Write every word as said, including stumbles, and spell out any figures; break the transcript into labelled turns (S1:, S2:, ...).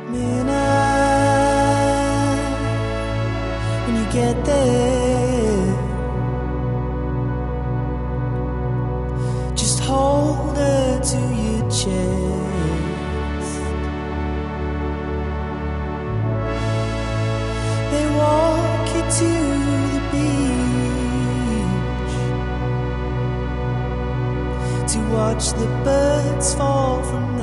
S1: midnight. When you get there, just hold her to your chest. They walk you to the beach to watch the birds fall from